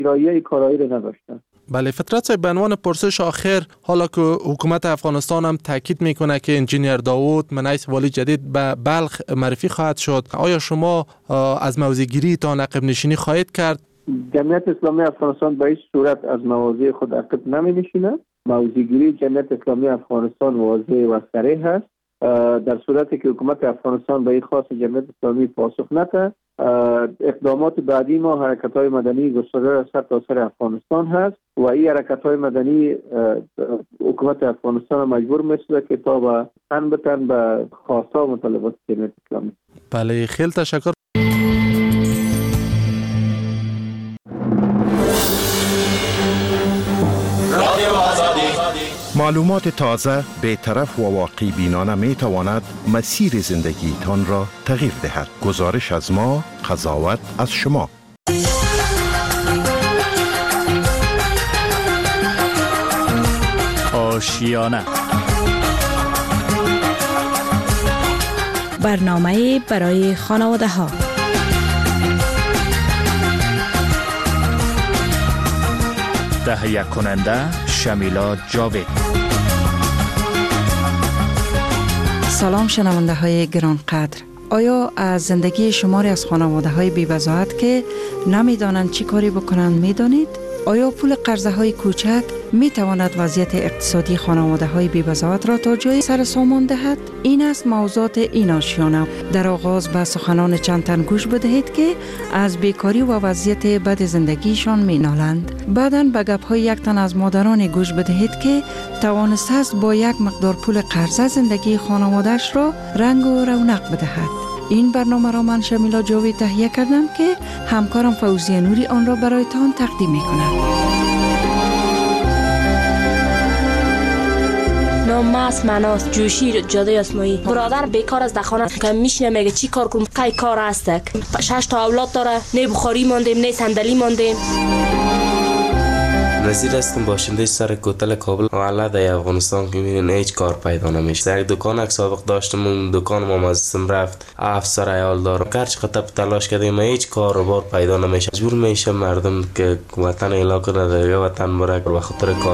ارائه کارایی رو نداشتن. بله فطرت صاحب، به عنوان پرسش آخر، حالا که حکومت افغانستان هم تاکید میکنه که انجینیر داوود منیس والی جدید به بلخ معرفی خواهد شد، آیا شما از موضع‌گیری تا عقب نشینی خواهید کرد؟ جمعیت اسلامی افغانستان به هیچ صورت از مواضع خود عقب نمی‌نشیند. موضع‌گیری جمعیت اسلامی افغانستان واضح و صریح است. در صورتی که حکومت افغانستان به این خواست جمعیت اسلامی پاسخ نده، اقدامات بعدی ما حرکت‌های مدنی گسترده سر تا سر افغانستان هست و این حرکت‌های مدنی حکومت افغانستان مجبور می‌سازد که تا به تن به تن به خواست‌ها و مطالبات جمعیت اسلامی. بله خیلی تشکر. معلومات تازه، بی‌طرف و واقعی بینانه می تواند مسیر زندگی تان را تغییر دهد. گزارش از ما، قضاوت از شما. آشیانه، برنامه برای خانواده ها. تهیه کننده شمیلا جاوید. سلام شنونده های گرانقدر. آیا از زندگی شماری از خانواده های بی‌وضاحت که نمیدانند چی کاری بکنند میدانید؟ آیا پول قرضه های کوچک می تواند وضعیت اقتصادی خانواده های بی‌وضاحت را تا جای سر سامان دهد؟ این است موضوعات این آشیانه. در آغاز به سخنان چند تن گوش بدهید که از بیکاری و وضعیت بد زندگیشان می نالند. بعداً به گپ های یک تن از مادران گوش بدهید که توانسته است با یک مقدار پول قرضه زندگی خانواده‌اش را رنگ و رونق بدهد. این برنامه را من شمیلا جاوید تهیه کردم که همکارم فوزیه نوری آن را برایتان تقدیم می‌کند. نام است مناس جوشی جاده اسماعیل. برادر بیکار از دخانه که میشینه میگه چی کار کنم؟ قای کار است. 6 تا اولاد داره، نه بخاری ماندیم نه صندلی ماندیم. نظیر هستم، باشنده سر کوتل کابل. والا در افغانستان که میبینین هیچ کار پیدا نمیشه. در دکان که سابق داشتم اون دکان ما ازم رفت، افسر عیال دارم، گرچه خطب تلاش کردیم هیچ کار و بار پیدا نمیشه. مجبور میشه مردم که وطن علاقه نداره یا وطن بره به خاطر کار.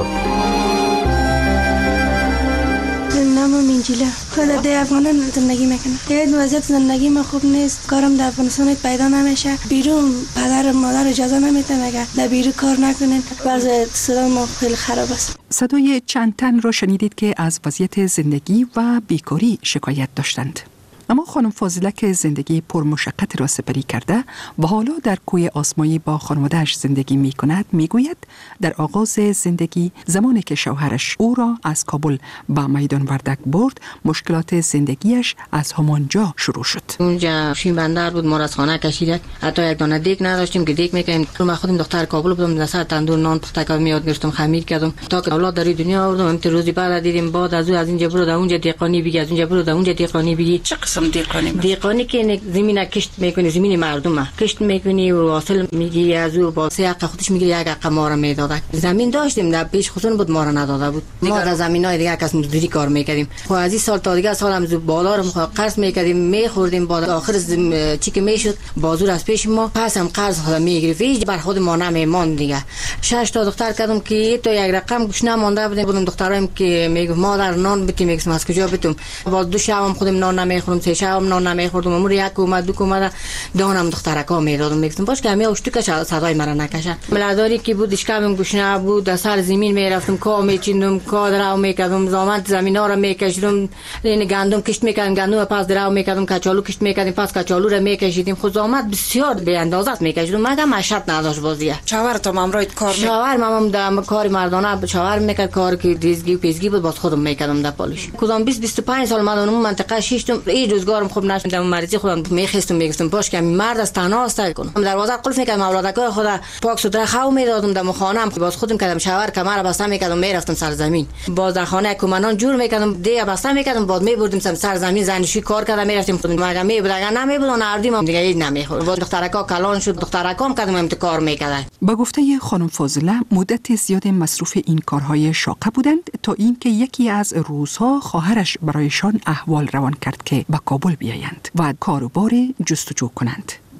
انجیلا خود در افغانستان زندگی میکنم. این وضعیت زندگی من خوب نیست. کارم در افغانستان پیدا نمیشه. بیرون پدر مادر اجازه نمیده مگه در بیرون کار نکنین. وضع اقتصاد ما خیلی خراب است. صدای چند تن را شنیدید که از وضعیت زندگی و بیکاری شکایت داشتند. اما خانم فاضله که زندگی پرمشقت را سپری کرده و حالا در کوی آسمایی با خانواده‌اش زندگی می کند می گوید در آغاز زندگی زمانی که شوهرش او را از کابل به میدان وردک برد مشکلات زندگیش از همانجا شروع شد. اونجا شین بندر بود، ما را از خانه کشیدک، حتی یک دانه دیگ نداشتیم که دیگ میکنیم. من خودم دختر کابل بودم، در سر تندور نان پخته میاد گرفتم خمیر کردم تا که اولاد در دنیا آوردم. امت روزی بعد دیدیم بعد از اینجا برو در اونجا دیقانی بگی، از اونجا برو در اونجا دیقانی بگی. چه قسم دیقانی که زمین کشت میکنی، زمین مردم کشت میکنی و حاصل میگیری از او با سه حق خودش میگیری. یک حق ما را میداد. زمین داشتیم در پیش خودمون بود، ما را نداده بود. دیگه در زمینای دیگه کس مزدوری کار میکردیم. خب از این سال تا دیگه سال هم بالا رو قرض میکردیم میخوردیم. بعد آخر چی که میشد بازور از پیش ما پس هم قرض خود میگرفت. هیچ بر خود ما نمیمان دیگه. 6 تا دختر کردم که تو یک رقم گوش نمونده بودم. دخترایم که میگم مادر نان بتیم میگم از کجا بتم. باز دو شبم خودم نان نمیخورم، سه شبم نان نمیخوردم. امور یک اومد دو اومد دانم دخترکا میدادم میگم باش که همه اشتوکش صدای مرا نکشه. ملاداری که بود اشکام گوشنا بود، در سر زمین میرفتم کا میچیندم، کا درو میکردم، زامت زمینا را میکشیدم، این گندم کشت میکردم، گندم پس درو میکردم، کچالو کشت میکردیم، پس کچالو را میکشیدیم. خود زامت بسیار به اندازه میکشیدم. مگه مشت نداشت بازیه. شاور تو مامرایت کار میکرد. شاور مامم در کار مردانه شاور میکرد، کار که دیزگی و پیزگی بود باز خودم میکردم در پالش. کدام 20 25 سال مدام منطقه شیشتم. این روزگارم خوب نشد. مریضی خودم میخستم میگفتم باش که مرد از تنها است کنم. دروازه قفل میکردم، اولادکای خدا پاک سوتره خو میدادم در خانه‌ام. باز خودم کردم شاور کمر بسته میکردم میرفتم سر زمین. باز در خانه کومنان جور میکردم دیگه بسته میکردم. باز میبردیم سر زمین زنشویی کار کردم میرفتیم خودم. مگه میبود اگر نمیبود نردیم دیگه هیچ نمیخورد. باز دخترکا کلان شد، دخترکام کردم امت کار میکردن. با گفته خانم فاضله مدت زیاد مصروف این کارهای شاقه بودند تا اینکه یکی از روزها خواهرش برایشان احوال روان کرد که به کابل بیایند و کاروبار جستجو کنند.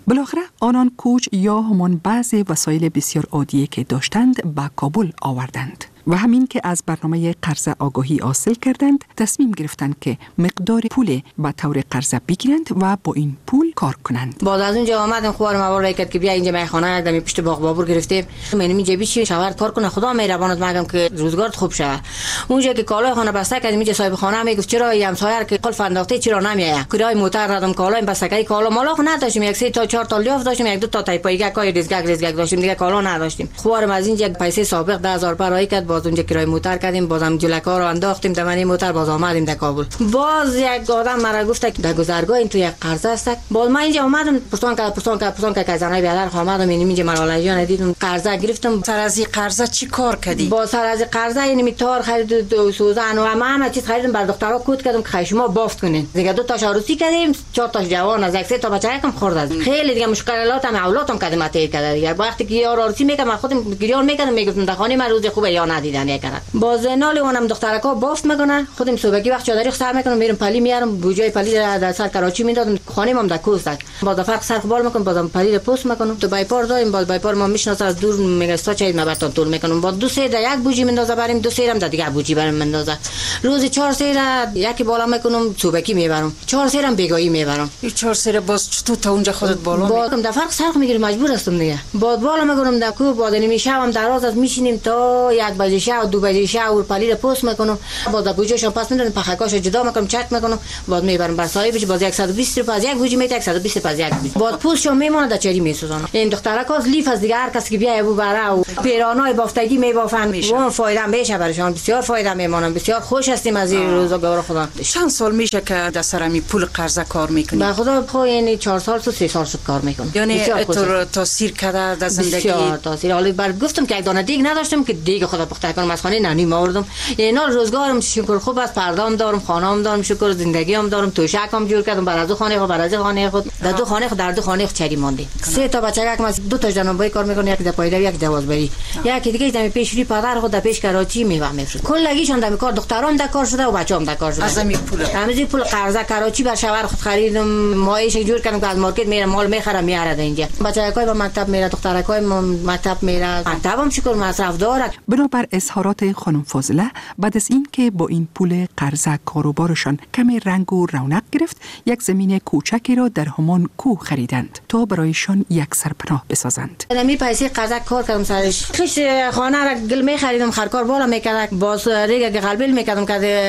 بالاخره آنان کوچ یا همان بعضی وسایل بسیار عادی که داشتند به کابل آوردند و همین که از برنامه قرض آگاهی حاصل کردند تصمیم گرفتند که مقدار پول به طور قرض بگیرند و با این پول کار کنند. بعد از اونجا آمدم خوارم اول کرد که بیا اینجا میخانه یک پشت باغ بابور گرفتیم. من اینجا بیچی شوهر کار کنه خدا مهربانت مگم که روزگارت خوب شه. اونجا که کالای خانه بسته کردیم اینجا صاحب خانه میگفت چرا همسایه که قلف انداخته چرا نمیایه. کرای موتر دادم کالای بسته کالا مالا خو نداشتیم. یک سه تا 4 تا لیاف داشتیم، یک دو تا تایپایگه کای ریزگک داشتیم، دیگه کالا نداشتیم. خوارم از اینجا پیسه سابق 10000 برای کرد. باز اونجا کرای موتر کردیم، بازم جلکا رو انداختیم دمنی موتر، باز آمدیم در کابل. باز یک آدم مرا گفت که در گذرگاه این تو یک قرض است. باز من اینجا اومدم پرسان که زنای بیادر خامدم اینجا مرالای جان دیدم قرض گرفتم. سر از این قرض چی کار کردی؟ با سر از قرض یعنی میتار خرید و سوزن و همه چیز خریدم، بر دخترها کود کردم که شما بافت کنین. دیگه 2 تاش عروسی کردیم، 4 تاش جوان از 1 تا بچه کم خورد از خیلی دیگه مشکلاتم اولادم کردم اتیر کرد. دیگه وقتی که یار عروسی میکردم خودم گریان میکردم، میگفتم در خانه من روز خوبه یا ندیدن یکرا. باز نالی اونم دخترکا بافت میکنن، خودم صبحی وقت چادری سر میکنم، میرم پلی میارم، بوجای پلی در سر کراچی میدادم، خانه مام در کوست. باز فرق سر بال میکنم، بازم پلی رو پست میکنم. تو بایپار داریم، باز بایپار ما میشناسه از دور میگه ستا چای مبرتون طول میکنم. با 2 سه یک بوجی میندازه بریم، 2 سه هم دیگه بوجی بریم میندازه. روز 4 سه یکی بالا میکنم صبحی میبرم، 4 سه هم بیگایی میبرم. این 4 سه باز تو تا اونجا خودت بالا میگم در فرق سر میگیرم، مجبور هستم دیگه. باز بالا میگم در کو، باز نمیشم دراز از میشینیم تا 1 بجه شب 2 بجه شب و پلی رو پست میکنم. باز بوجیشو پاس میدم، پخکاش جدا میکنم، چک میکنم، باز میبرم بر صاحبش. باز 120 روپیه از یک بوجی میته، 120 روپیه از یک بوجی. باز پوستشو میمونه در چری میسوزونم. این دخترکا از لیف از دیگه هر کسی که بیای ببره و پیرانای بافتگی میبافن، اون فایده میشه براشون، بسیار فایده میمونن. بسیار خوش هستیم از این روزگار. خدا چند سال میشه که در سرمی پول قرض کار میکنی؟ به خدا خو یعنی 4 سال تو 3 سال شد کار میکنم. یعنی تو تاثیر کرده در زندگی؟ بسیار تاثیر. حالا بر گفتم که یک دانه دیگ نداشتم که دیگ خدا پخته کنم از خانه نانی آوردم. یعنی روزگارم شکر خوب است، پردام دارم، خانه‌ام دارم، شکر زندگیام دارم، توشکم جور کردم، بر از خانه خود، بر از خانه خود، در 2 خانه خود، در 2 خانه خود چری مونده. 3 تا بچه یک از 2 تا جنابای کار میکنه، یک در پایدار، یک جوازبری، یکی دیگه در پیشری پدر خود در پیش کراچی میوه میفروشه. کلگیشون در کار، دخترام در کار شده و بچه‌ام در کار شده. از همین پول قرض کراچی بر شوهر خود خریدم، مایش جور کردم که از مارکت میرم مال میخرم میاره اینجا. بچه‌کای به مکتب میره، دخترکای مکتب میره، مکتبم شکر مصرف داره. بنابر اظهارات خانم فاضله، بعد از این که با این پول قرض کاروبارشان کمی رنگ و رونق گرفت، یک زمین کوچکی را در همان کوه خریدند تا برایشان یک سرپناه بسازند. می پیسه قرض کار کردم سرش. خش خانه را گل می خریدم، خرکار بالا میکرد، باز ریگ قلبل میکردم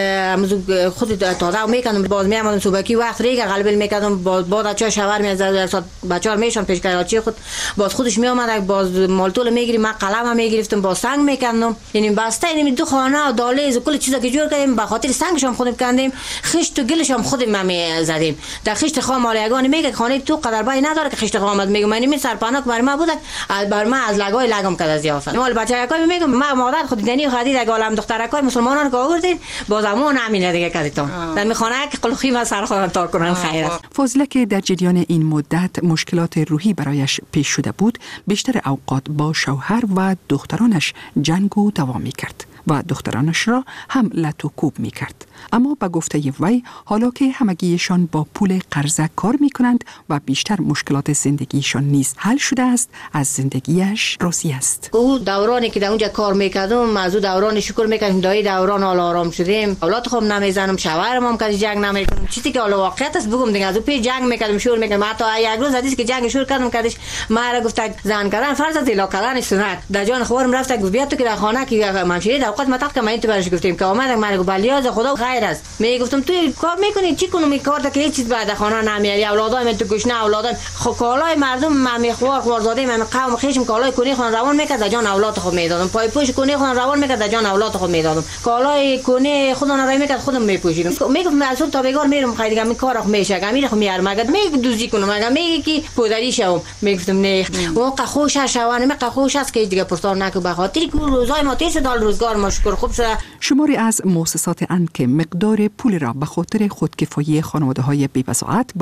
که خود تازه میکردم، باز میامدم صبحی وقت ریگ قلبل میکردم، باز بچه‌ها شوهر میزد، بچه‌ها میشون پیش کراچی خود، باز خودش میآمد، باز مالتول میگیریم، من قلم میگرفتم، باز سنگ میکردم. یعنی بسته یعنی 2 خانه و دالیز و کل چیزا که جور کردیم، به خاطر سنگشم خودم کندیم، خشت و گلشم خودم میزدیم. در خشت خام مالیگان میگه خانه تو قدر بای نداره که خشت خامت میگم من سرپناه بر ما بود، بر ما از لگای لگم کرد از یافت. مال بچه‌کای میگم ما مادر خود دنی خدید اگه عالم دخترکای مسلمانان که آوردین، بازمون همین دیگه کردیتون. در میخونه که قلخی ما سر خودم تا کنن خیر است. فاضله که در جریان این مدت مشکلات روحی برایش پیش شده بود، بیشتر اوقات با شوهر و دخترانش جنگ و دعوا می‌کرد و دخترانش را هم لط و کوب می‌کرد. اما به گفته وی، حالا که همگیشان با پول قرض کار می‌کنند و بیشتر مشکلات زندگیشان نیز حل شده است، از زندگیش راضی است. او دورانی که در اونجا کار می‌کردم، از او دوران شکر می‌کنم، دای دوران آرام شدیم، اولاد خوب نمیزنم، شوهرم هم که جنگ نمی‌کنم. چیزی که حالا واقعیت است بگم دیگه، از او پی جنگ می‌کردم، شور می‌کردم. حتی یک روز حدیث که جنگ شور کردم کردش، ما را گفت زن کردن فرض است، الا کردن سنت. در جان خوارم رفت گفت بیا تو که در خانه که منشری در اوقات متق که من تو برش گفتیم که اومد من گفت بلیاز خدا خیر است. میگفتم تو کار میکنی چی کنم این کار که هیچ چیز بعد خانه نمیاری، اولادای من تو گشنه، اولادای خو کالای مردم من میخوار خوارزاده من قوم خیشم کالای کنی خون روان میکرد جان اولاد خود میدادم، پای پوش کنی خون روان میکرد جان اولاد خود میدادم، کالای کنی خدا نرای میکرد خودم میپوشیدم. میگفتم از اون تا بگار میرم خیلی دیگه این کارا میشه امیر خو میار مگه میگه دوزی کنم مگه میگه کی پودری شوم. میگفتم نه اون خوش شوانه می خوش است که دیگه پرسان نکو به خاطر که روزای ما تیز دال روزگار ما شکر خوب شده. شماری از مؤسسات اند که مقدار پول را به خاطر خودکفایی خانواده‌های بی‌وضاحت به طور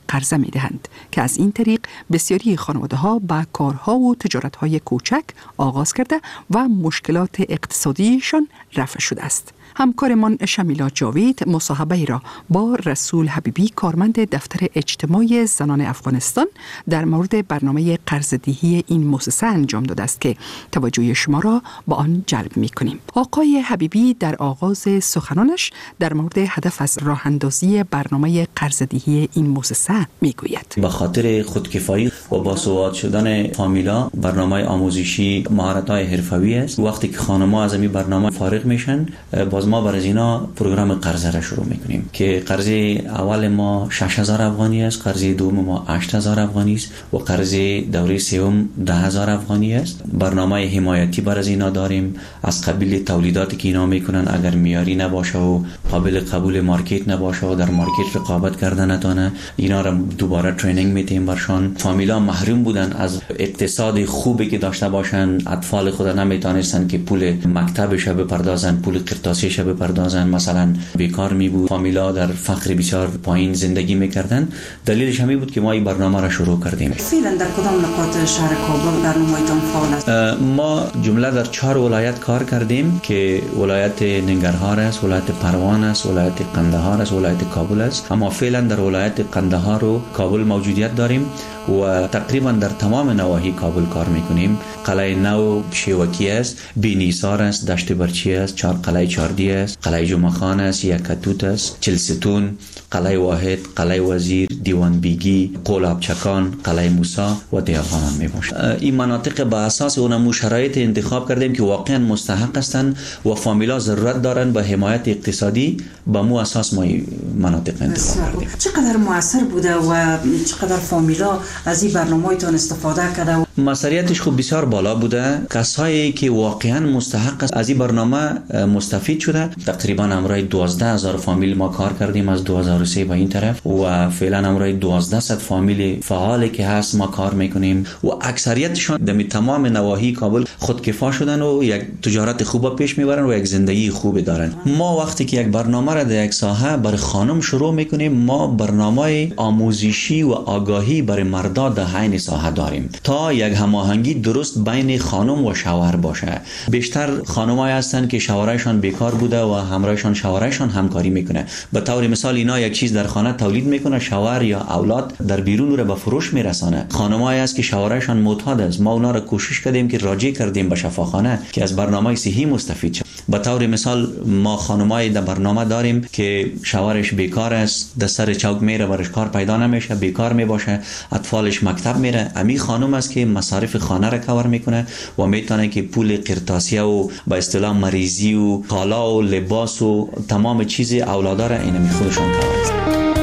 قرضه می دهند که از این طریق بسیاری خانواده ها به کارها و تجارت های کوچک آغاز کرده و مشکلات اقتصادیشان رفع شده است. همکارمان شمیلا جاوید مصاحبه را با رسول حبیبی کارمند دفتر اجتماعی زنان افغانستان در مورد برنامه قرضه‌دهی این مؤسسه انجام داده است که توجه شما را با آن جلب می‌کنیم. آقای حبیبی در آغاز سخنانش در مورد هدف از راه اندازی برنامه قرضه‌دهی این مؤسسه می‌گوید. به خاطر خودکفایی و باسواد شدن فامیلا برنامه آموزشی مهارت‌های حرفه‌ای است. وقتی که خانم‌ها از این برنامه فارغ میشن باز ما برای اینا پروگرام قرضه را شروع میکنیم که قرضه اول ما 6000 افغانی است، قرضه دوم ما 8000 افغانی است و قرضه دوره سوم 10000 افغانی است. برنامه حمایتی برای اینا داریم از قبیل تولیداتی که اینا میکنن اگر معیاری نباشه و قابل قبول مارکت نباشه و در مارکت رقابت کردن نتونه اینا را دوباره ترینینگ میدیم برشان. فامیلا محروم بودن از اقتصاد خوبی که داشته باشن، اطفال خود نمیتونستن که پول مکتبش بپردازن، پول قرطاسیش بپردازن، مثلا بیکار می بود، فامیلا در فقر بسیار پایین زندگی میکردن. دلیلش همین بود که ما این برنامه را شروع کردیم. فعلا در کدام نقاط شهر کابل برنامه‌تان فعال است؟ ما جمله در 4 ولایت کار کردیم که ولایت ننگرهار است، ولایت پروان است، ولایت قندهار است، ولایت کابل است. اما فعلا در ولایت قندهار و کابل موجودیت داریم و تقریبا در تمام نواحی کابل کار میکنیم. قلعه نو شیوکی است، بینیسار است، دشت برچی است، قلعه چاردی است، قلعه جمعخان است، یکتوت است، چلستون، قلعه واحد، قلعه وزیر، دیوان بیگی، قلعه چکان، قلعه موسی و دیافان میباشد. این مناطق به اساس اونمو شرایط انتخاب کردیم که واقعا مستحق هستند و فامیلا ضرورت دارن به حمایت اقتصادی. به مو اساس ما این مناطق انتخاب کردیم. چقدر موثر بوده و چقدر فامیلا از این برنامه‌تون استفاده کرده؟ مسئولیتش خوب بسیار بالا بوده. کسایی که واقعا مستحق است از این برنامه مستفید شده. تقریبا امروز 12000 فامیل ما کار کردیم از 2003 به این طرف و فعلا امروز 1200 فامیل فعالی که هست ما کار میکنیم و اکثریتشون در تمام نواحی کابل خودکفا شدن و یک تجارت خوب پیش میبرن و یک زندگی خوب دارن. ما وقتی که یک برنامه را در یک ساحه برای خانم شروع میکنیم، ما برنامه آموزشی و آگاهی برای مردا در حین ساحه داریم تا یک هماهنگی درست بین خانم و شوهر باشه. بیشتر خانمایی هستن که شوهرشان بیکار بوده و همراهشان شوهرشان همکاری میکنه. به طور مثال اینا یک چیز در خانه تولید میکنه، شوهر یا اولاد در بیرون رو به فروش میرسانه. خانمایی هست که شوهرشان معتاد است، ما اونا رو کوشش کردیم که راجع کردیم به شفاخانه که از برنامه صحی مستفید شد. به طور مثال ما خانمایی در برنامه داریم که شوهرش بیکار است، در سر چوک میره، برش کار پیدا نمیشه، بیکار میباشه، اطفالش مکتب میره. امی خانم است که مصارف خانه را کور میکنه و میتونه که پول قرطاسیه و به اصطلاح مریضی و کالا و لباس و تمام چیز اولادا را اینمی خودشون کور.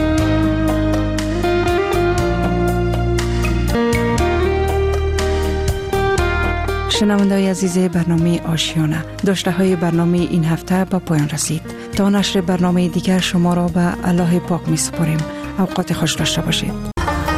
شنونده‌های عزیز برنامه آشیانه، داشته های برنامه این هفته به پایان رسید. تا نشر برنامه دیگر شما را به الله پاک می سپاریم. اوقات خوش داشته باشید.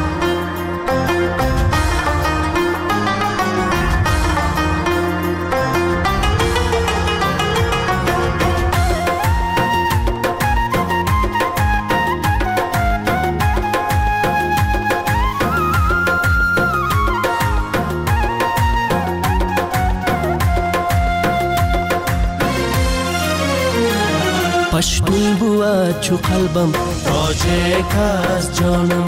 پشتون بود چو قلبم تاجک از جانم،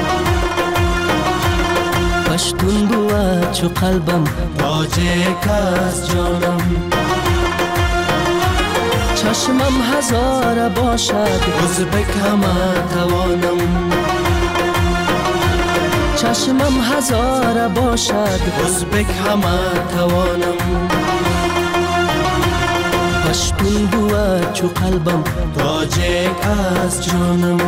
پشتون بود چو قلبم تاجک از جانم. چشمم هزار باشد ازبک همه توانم، چشمم هزار باشد ازبک همه توانم. پشتون بود چو قلبم تاجک از جانم.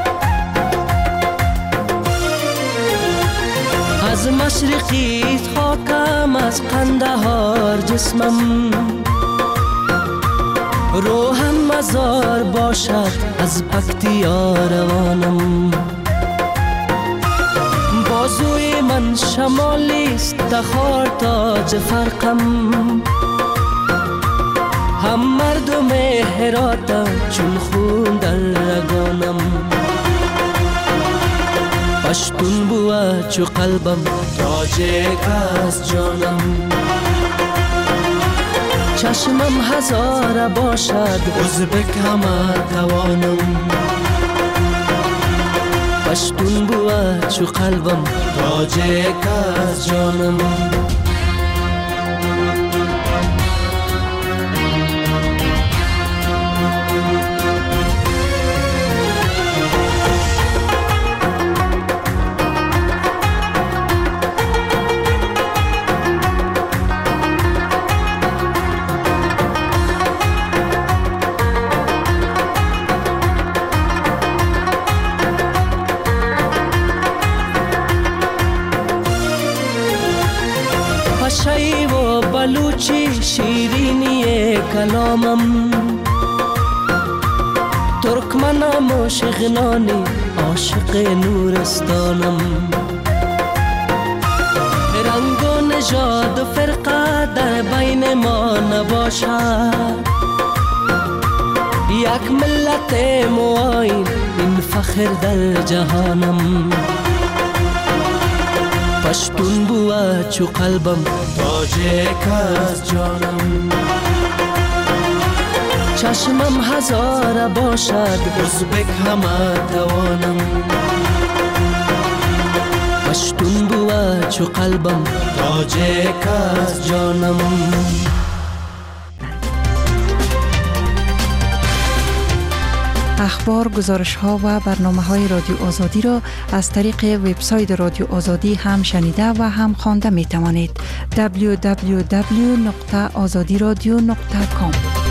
مشرقی کندهار جسمم، روحم مزار باشد از پکتیا روانم. بازوی من شمالیست تخار تاج فرقم، هم مردم هراتم چون خون در رگانم. پشتون بود چو قلبم تاجک از جانم، چشمم هزار باشد ازبک همه توانم. پشتون بود چو قلبم تاجک از جانم. پشایی و بلوچی شیرینی کلامم، ترکمنم و شغنانی عاشق نورستانم. رنگ و نژاد و فرقه در بین ما نباشد، یک ملت معاین این فخر در جهانم. پشتون بود چو قلبم تاجک از جانم، چشمم هزار باشد ازبک همه توانم. پشتون بود چو قلبم تاجک از جانم. اخبار، گزارش‌ها و برنامه‌های رادیو آزادی را از طریق وبسایت رادیو آزادی هم شنیده و هم خوانده می‌توانید. www.azadiradio.com